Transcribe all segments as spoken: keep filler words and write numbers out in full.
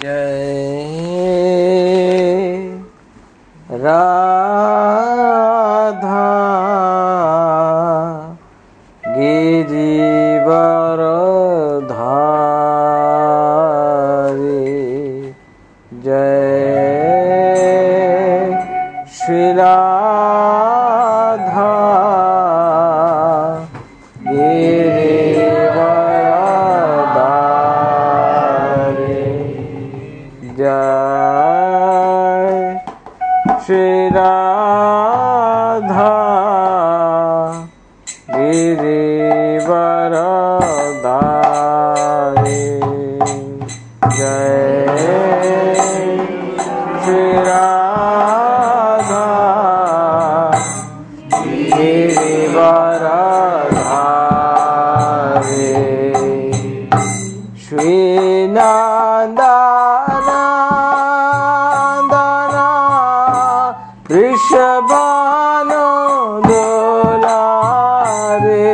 राधा गिरिवरधारी जय श्री राधा गिरिवरधारी जय श्री राधा गिरिवरधारी जय श्री राधा गिरिवरधारी श्री नंदना वृषभानुदोला रे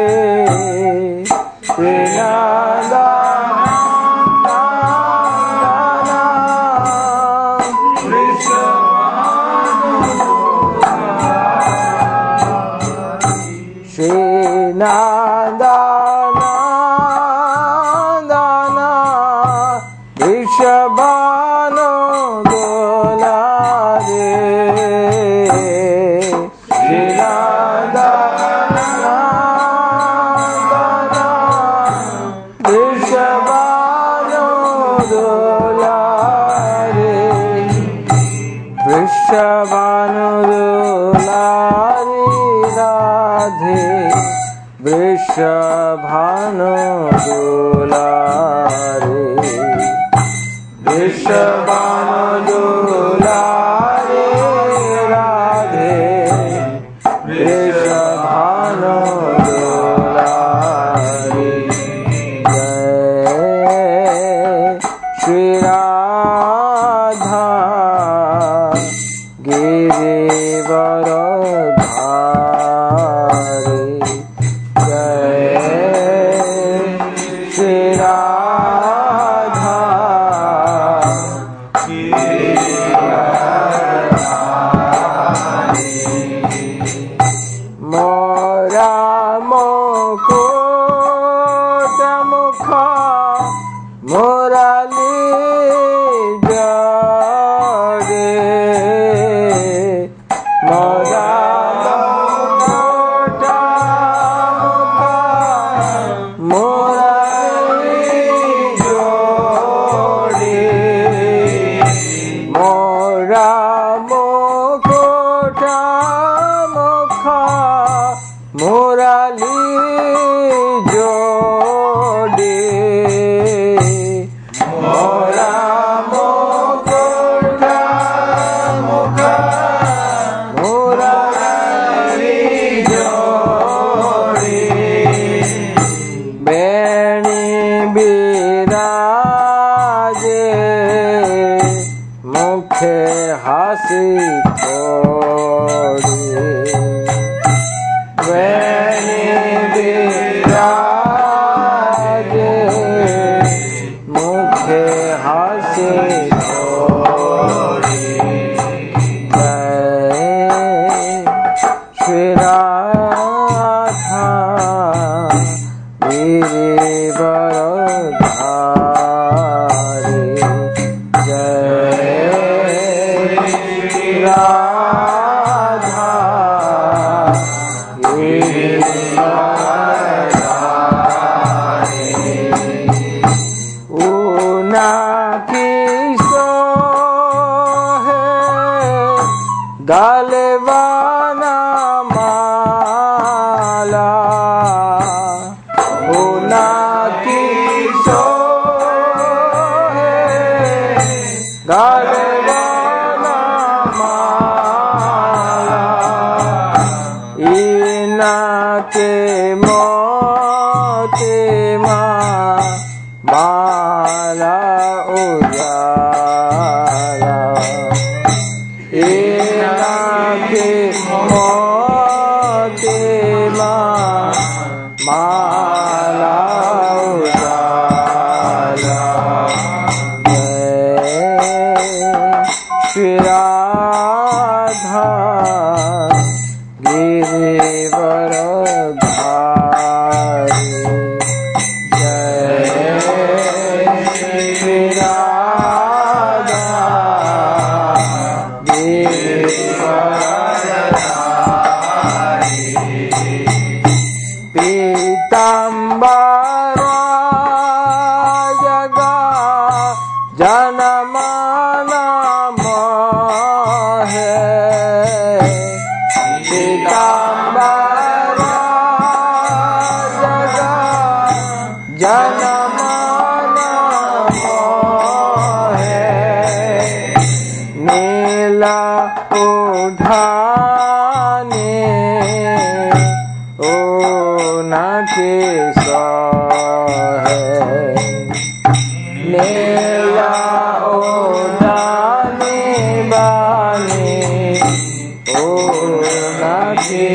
श्री नंदना श्री नंदना वृषभानुदोला रे श्री नंदना वृषभानुदोला रे वृषभानुदोला रे राधे वृषभानुदोला रे वृषभानुदोला रे राधे वृषभानुदोला रे जय श्री राधा गिरिवरधारी जय श्री राधा मोरा मुकुट मुख मुरली जड़े मोरा मुकुट मुख मुरली जोड़े मोरा मुकुट मुख मुरली जोड़े मोरा मुकुट मुख मुरली जोड़े बेणी बिराजे मुखे हासी थोड़ी बेणी बिराजे मुखे हासी थोड़ी जय श्री राधा गिरिवरधारी जय श्री राधा गिरिवरधारी ऊना की सोहे गलवाना माला ऊना की सोहे गलवाना माला इना के मोती माला उजाला इना के मोती माला उजाला जय जनमाना मोहे पीताम्बर जग जनमाना मोहे नीला उठाने ओ नके सहे नीला उठाने बाने ओ नके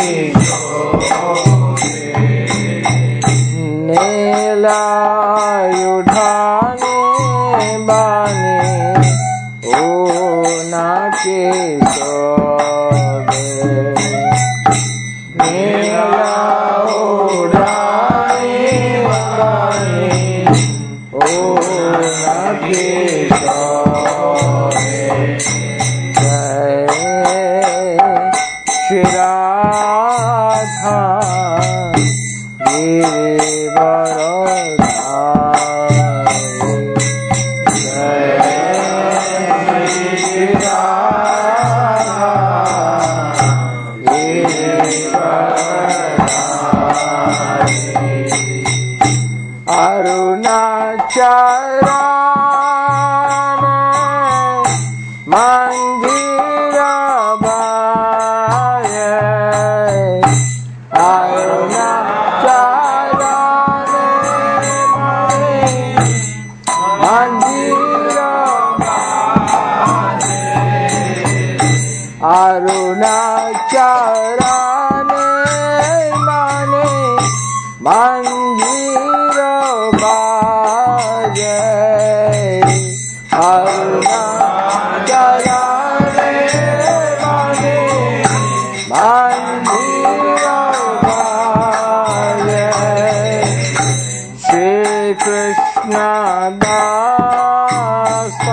नीला उठाने बाने ओ नके श्री राधा गिरिवर श्री राधा अरुणाचल मंदिर बाय अरुणाचल मंदिर अरुणाचल माने मंदिर बाय अरुणाचल श्री कृष्ण दास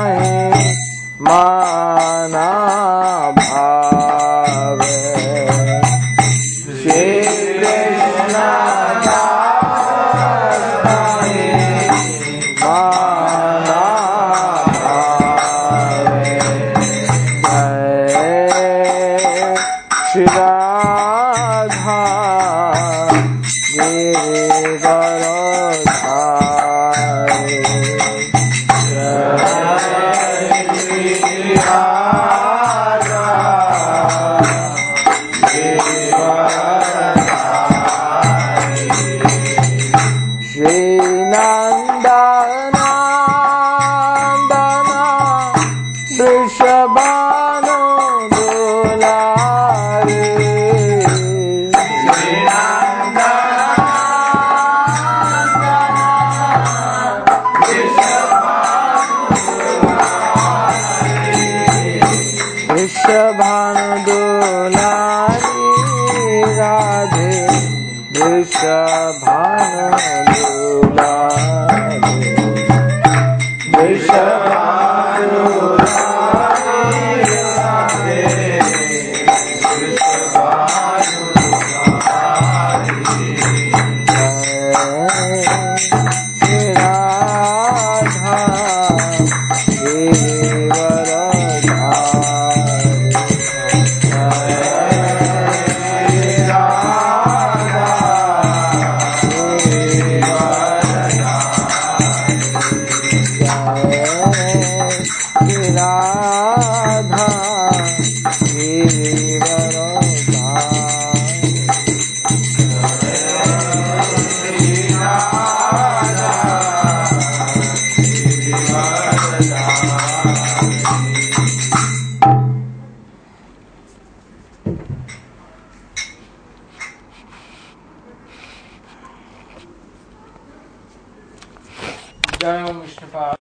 माना भावे श्री कृष्ण दास माना श्री राधा गिरिवर श्री नंदना वृषभानु दुलारी वृषभानु दुलारी राधे वृषभानु दुलारी वृषभानु दुलारी राधे वृषभानु दुलारी श्री राधा गिरिवर राधा गिरिवर जय ओम विष्णुपाद।